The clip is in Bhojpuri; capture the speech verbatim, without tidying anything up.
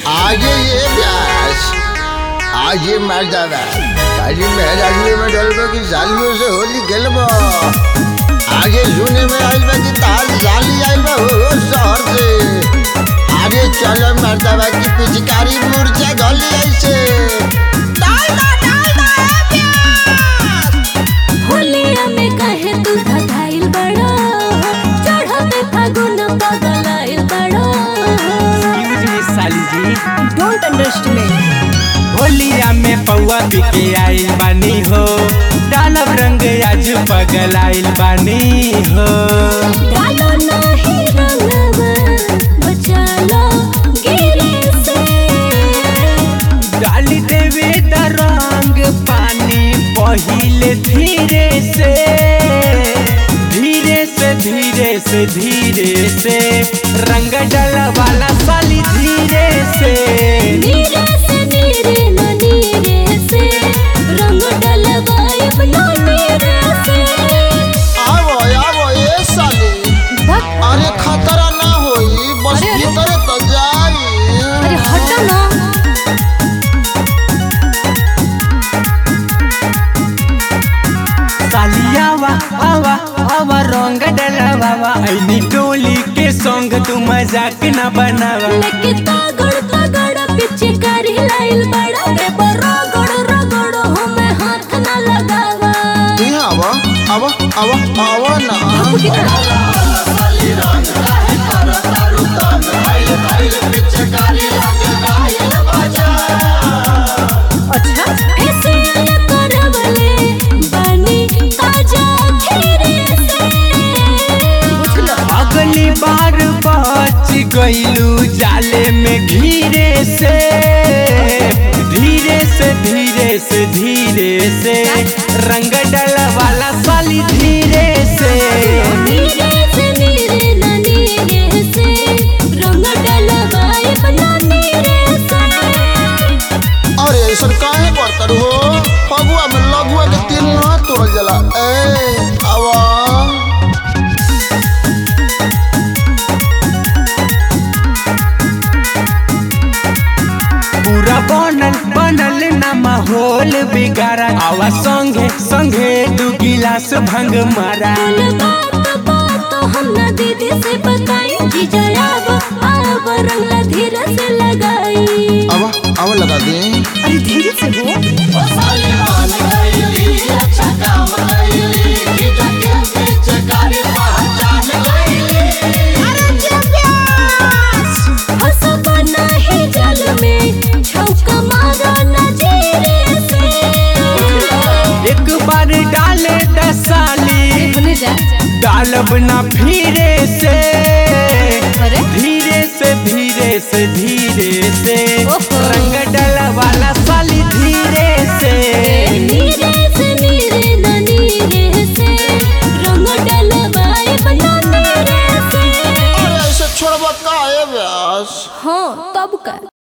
आगे ये व्यास आगे मर्दावा काली मेहराजवी में डलबो की सालियों से होली खेलबो। आगे सुने में आइल बा की ताल जाली आइल बा हो शहर से। आगे चलो मर्दावा की पिचकारी मुर्चा गली ऐसे डाल दो डाल दो प्यार। होलिया में कहे तू धधाइल बड़ो चढ़ते फागुन पगलाइल बड़ो। एक्सक्यूज मी साली जी, डोंट अंडरस्टैंड। होलिया में पौवा बिके आइल बानी हो, डालब रंग आज पगलाइल बानी हो। डालो नाही रंगवा बचा लो गिरे से। डाली देवे द रंग पानी पहिले धीरे से धीरे से धीरे से धीरे से रंग डल वाला साली धीरे से। नीरे से नीरे न नीरे से रंग डलवाइब न नीरे से। आवो आवो ये साली अरे खतरा ना होई बस भीतर तो जाई। अरे हटो ना। सालिया वा आवा आवा रंग डलवावा ऐनी टोली के संग तू मजाक न बनावा। लेके तागड़ तागड़ पीछे कारी लाइल बड़ा रे रगड़ रगड़ हमें हाथ ना लगावा। यहाँ आवो आवो आवो आवो ना। अच्छा ऐसे आया करवले बनी ताजा खीरे से। बुझलो अगली बार बच गईलू जाले में घीरे से धीरे से धीरे से धीरे से रंग डल वाला साली धीरे से। नीरे से नीरे न नीरे से रंग डलवाइब न नीरे से। अरे ऐसा काहे करतर हो फगुआ में लघुआ के तीन ना तोड़ जला। ए आवा पूरा बनल बनल ना माहौल बिगाड़ा आवा संगे संगे दू गिलास भंग मारा। बात बात हम ना दीदी से बताई जीजा आव आव रंगला धीरे से लगाई। आवा आवा लगा दे। अरे धीरे से हो। हंसबा नाही जल में छौका मारो न जीरे से। एक बार डाले दसाली बने जा डालब ना फिरे से अरे धीरे से धीरे से धीरे से ओहो। रंग डल वाला साली धीरे से। नीरे से नीरे न नीरे से रंग डलवाइब न नीरे से। अरे ऐसे छोड़बा काहे व्यास। हाँ तब का